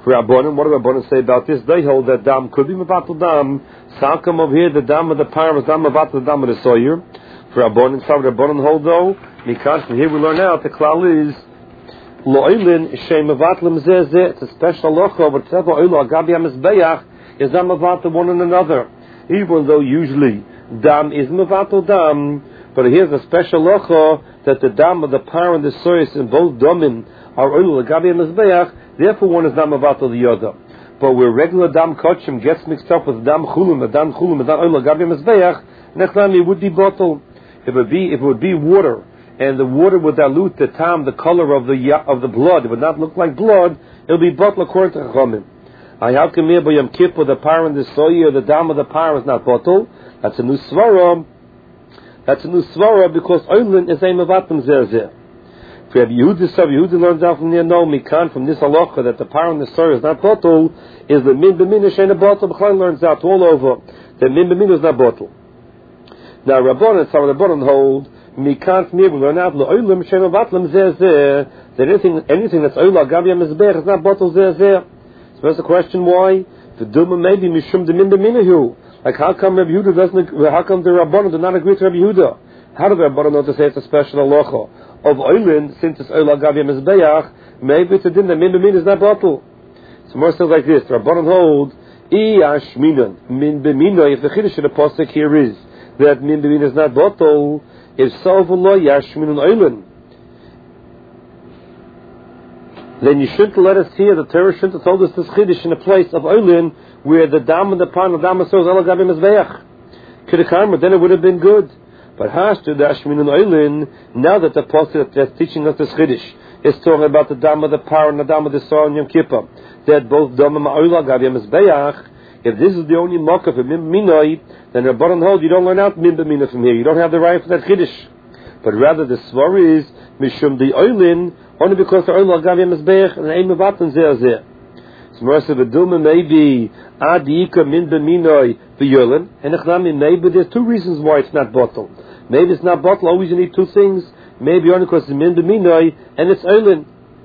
For Rabbanan, what do Rabbanan say about this? They hold that dam could be mevatel dam. Salkam over here, the dam of the par was dam mevatel dam of the soyer. For Rabbanan, some Rabbanan hold though. Because from here we learn out the klal is lo'ilin shem mevatlim zeh. It's a special locha, but teva oilo agabi hamizbeach is dam mevatel one and another. Even though usually dam is mevatel dam, but here's a special locha that the dam of the par and the soyer in both domim are oilo agabi hamizbeach. Therefore, one is not mevatel the other. But where regular dam kochim gets mixed up with dam chulim, and dam oil gabi mezbeach, nechlam it would be bottle. It would be water, and the water would dilute the tam, the color of the blood. It would not look like blood. It would be bottle according to Chachamim. I have come here by Yom Kippur, the par and the soy, or the dam of the par is not bottle. That's a new svara. That's a new svara because oilin is a mevatem zeh. If Rabbi Yehuda learns out from there, no, mikan, from this halacha that the par and the soy is not bottle, is the min b'min shein a bottle. B'chai learns out all over that min b'min is not bottle. Now Rabbanan, some of the Rabbanan hold mikan from here we learn out l'oilim shein a batlam zeh that anything that's oila gabi mizbech is not bottle zeh. So that's the question why the duma maybe mishum the min b'minahu. Like how come Rabbi Yehuda doesn't? How come the Rabbanan do not agree to Rabbi Yehuda? How do the Rabbanan know to say it's a special halacha of oilin, since it's oil gabi mizbeach? Maybe it's a din that min b'min is not bottle. So more says like this: Rabbanan hold ashminan min b'mino. If the chiddush of the pasuk here is that min b'min is not bottle, if so v'lo yashminun oilin, then you shouldn't let us hear the Torah shouldn't have told us this chiddush in a place of oilin where the dam and the pan of dam is oil gabi mizbeach. Kiddush, then it would have been good. But hashtu dashminun oilin. Now that the pasuk that's teaching us this chiddush is talking about the dam of the par and the dam of the soy on Yom Kippur, that both dam and oil gabi mizbeach. If this is the only mockah for min b'minoi, then Rabbanan hold you don't learn out min b'minoi from here. You don't have the right for that chiddush. But rather the svar is mishum the oilin only because the oil gabi mizbeach and ein mevaten zeh. So Marsa v'dulma maybe adika min b'minoi v'yolin and echnami maybe there's two reasons why it's not bottled. Maybe it's not bottled. Always you need two things. Maybe only because it's min b'minoi and it's oilin.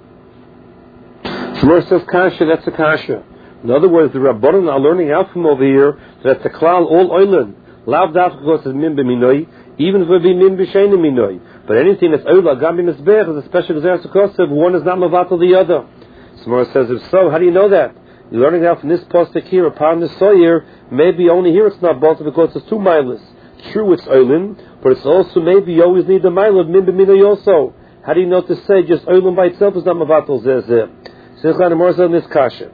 So Marsa says kasha. That's a kasha. In other words, the Rabbanan are learning out from over here that the klal all oilin lav dafka because it's min b'minoi, even if it be min b'shein minoi. But anything that's oila gabi mizbech is a special exercise of one is not mevatel the other. Smora says, if so, how do you know that? You're learning out from this pasuk here upon the soyer. Maybe only here it's not bottle because it's two milas. True, it's oilin, but it's also maybe you always need the mile of min b'minoi also. How do you know to say just oilin by itself is not mevatel zeh? Says Gemara in this kasha.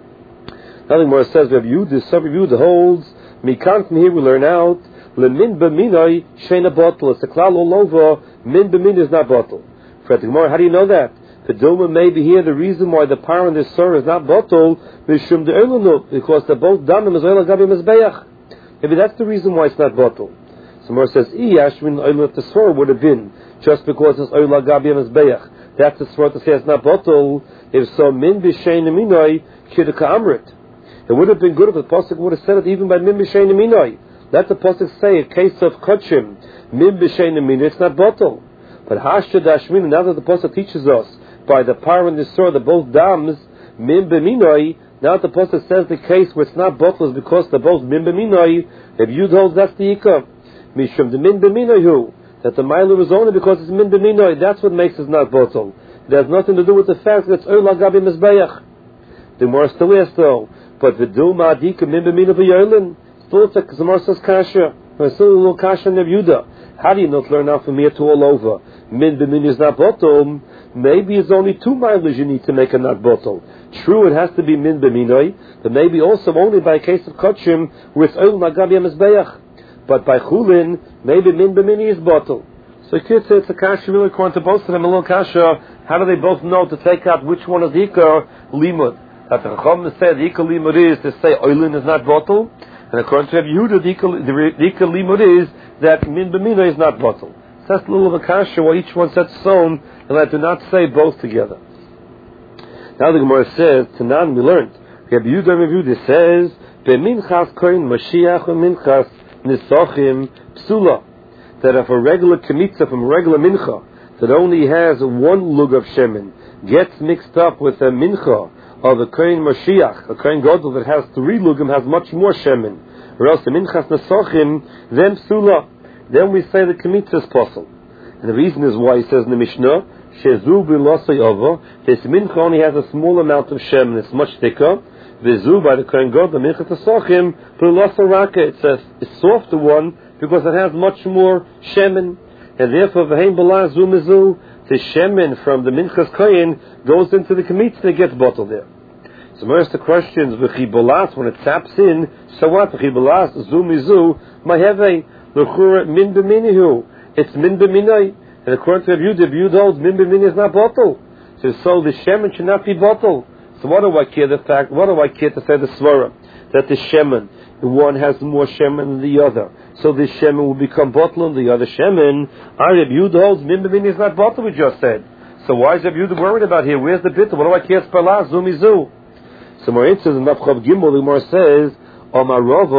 Nothing more says Rabbi Yehuda. Some Rabbi Yehuda holds mikan from here we learn out lemin b'minoi shein a bottle. It's the klal all over. Min b'min is not bottle. For the Gemara, how do you know that? The Dilma may be here the reason why the par and the sur is not bottle mishum the oilinu because they're both danim as oil gabi mizbeach. Maybe that's the reason why it's not bottle. So Gemara says yashmin oil the sur would have been just because it's oil gabi mizbeach. That's the sur to say it's not bottle. If so, min b'shein minoi kidduka amrit. It would have been good if the pasuk would have said it even by min b'shein minoi. Let the pasuk say a case of kochim min b'shein minoi. It's not bottle. But hashta dashmin. Now that the pasuk teaches us by the par and the sur, the both dams min b'minoi. Now that the pasuk says the case where it's not bottle is because they're both min b'minoi. If Yud holds that's the ikar mishum the min b'minoi that the miler is only because it's min b'minoi. That's what makes it not bottle. It has nothing to do with the fact that it's oil gabi mizbeach. The more still is though. But the duma adika min b'minoi v'yolin. Still it's a Gemara says kasha. There's still a little kasha in Rabbi Yehuda. How do you not learn out from here to all over? Min b'minoi is not bottle. Maybe it's only two miles you need to make a not bottle. True, it has to be min b'minoi, but maybe also only by a case of kochim where it's oil gabi mizbeach. But by chulin, maybe min b'minoi is bottle. So it's a kasha really according to both of them, a little kasha. How do they both know to take out which one is the ikar limud? That the Chacham said the ikar limud is to say oilin is not bottle, and according to Rabbi Yehuda, the ikar limud is that min b'minoi is not bottle. So that's a little of a kasha where each one sets its own, and I do not say both together. Now the Gemara says, Tanan we learned. Rabbi Yehuda says, Beminchas koin Mashiach u'minchas nisachim psula. That if a regular kemitza from a regular mincha that only has one lug of shemen gets mixed up with a mincha of a Kohen Mashiach, a Kohen Gadol that has 3 lugim, has much more shemen. Or else the Minchas Nesachim, then psula. Then we say the Kemitza is possible. And the reason is why he says in the Mishnah, Shezu b'lasay ova, this mincha only has a small amount of shemen, it's much thicker. Vizu by the Kohen Gadol, the Minchas Nesachim, b'lasay raka, it's a softer one because it has much more shemen. And therefore, v'hein b'la zu mizu, the shemen from the Minchas Kohen goes into the Kemitza and it gets bottled there. So most of the questions, v'chibolas, when it taps in, so what? V'chibolas, zu mizu, maheve, l'chura min b'minihu. It's min b'minai. And according to Rabbi Yehuda holds min b'minai is not bottled. So the shemen should not be bottled. So what do I care to say the svara? That the shemen, the one has more shemen than the other. So this shemen will become bottled and the other shemen. Rabbi Yehuda holds min b'minai is not bottled, we just said. So why is Rabbi Yehuda worried about here? Where's the bitter? What do I care? Spala, zu mizu. So more answers in Nafchav Gimel, the more says, Omar Rava,